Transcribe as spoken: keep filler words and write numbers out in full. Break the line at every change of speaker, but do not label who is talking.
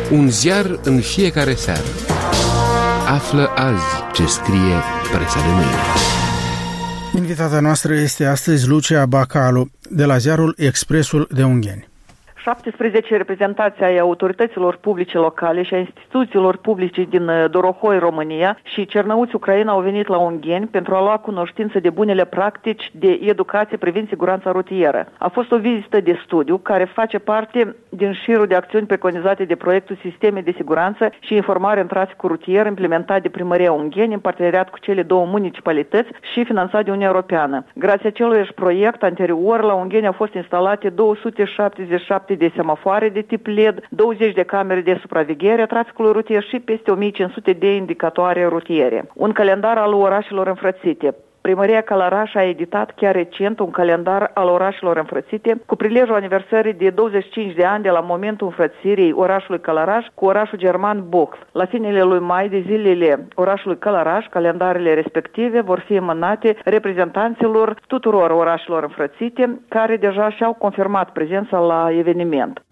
Un ziar în fiecare seară. Află azi ce scrie presa de mâine.
Invitata noastră este astăzi Lucia Bacalu, de la ziarul Expresul de Ungheni.
șaptesprezece reprezentanți ai autorităților publice locale și a instituțiilor publice din Dorohoi, România și Cernăuți, Ucraina au venit la Ungheni pentru a lua cunoștință de bunele practici de educație privind siguranța rutieră. A fost o vizită de studiu care face parte din șirul de acțiuni preconizate de proiectul Sisteme de Siguranță și Informare în Traficul Rutier implementat de Primăria Ungheni în parteneriat cu cele două municipalități și finanțat de Uniunea Europeană. Grație aceluiași proiect anterior, la Ungheni au fost instalate două sute șaptezeci și șapte de semafoare de tip L E D, douăzeci de camere de supraveghere a traficului rutier și peste o mie cinci sute de indicatoare rutiere. Un calendar al orașelor înfrățite. Primăria Călăraș a editat chiar recent un calendar al orașelor înfrățite cu prilejul aniversării de douăzeci și cinci de ani de la momentul înfrățirii orașului Călăraș cu orașul german Bochel. La finele lui mai de zilele orașului Călăraș, calendarele respective vor fi emânate reprezentanților tuturor orașelor înfrățite care deja și-au confirmat prezența la eveniment.